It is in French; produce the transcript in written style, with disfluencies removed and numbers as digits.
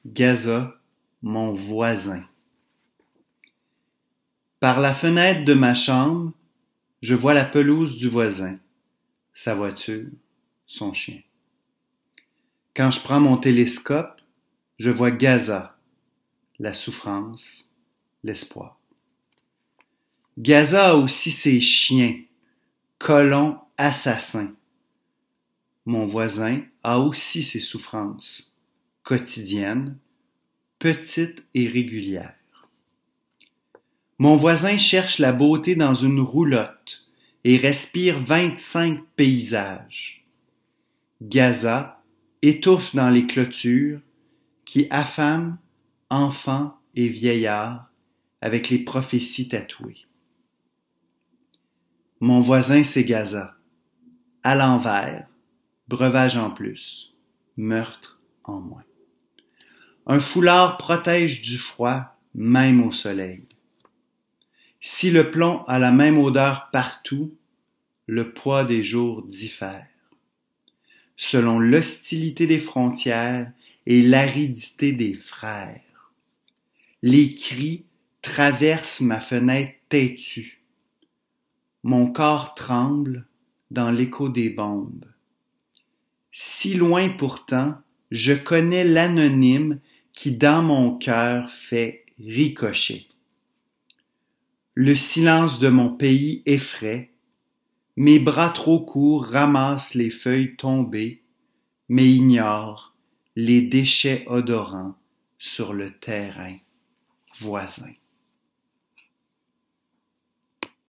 Gaza, mon voisin. Par la fenêtre de ma chambre, je vois la pelouse du voisin, sa voiture, son chien. Quand je prends mon télescope, je vois Gaza, la souffrance, l'espoir. Gaza a aussi ses chiens, colons assassins. Mon voisin a aussi ses souffrances, quotidiennes, petites et régulières. Mon voisin cherche la beauté dans une roulotte et respire 25 paysages. Gaza étouffe dans les clôtures qui affament enfants et vieillards avec les prophéties tatouées. Mon voisin, c'est Gaza. À l'envers, breuvage en plus, meurtre en moins. Un foulard protège du froid, même au soleil. Si le plomb a la même odeur partout, le poids des jours diffère, selon l'hostilité des frontières et l'aridité des frères. Les cris traversent ma fenêtre têtue. Mon corps tremble dans l'écho des bombes. Si loin pourtant, je connais l'anonyme qui dans mon cœur fait ricocher. Le silence de mon pays effraie, mes bras trop courts ramassent les feuilles tombées, mais ignorent les déchets odorants sur le terrain voisin.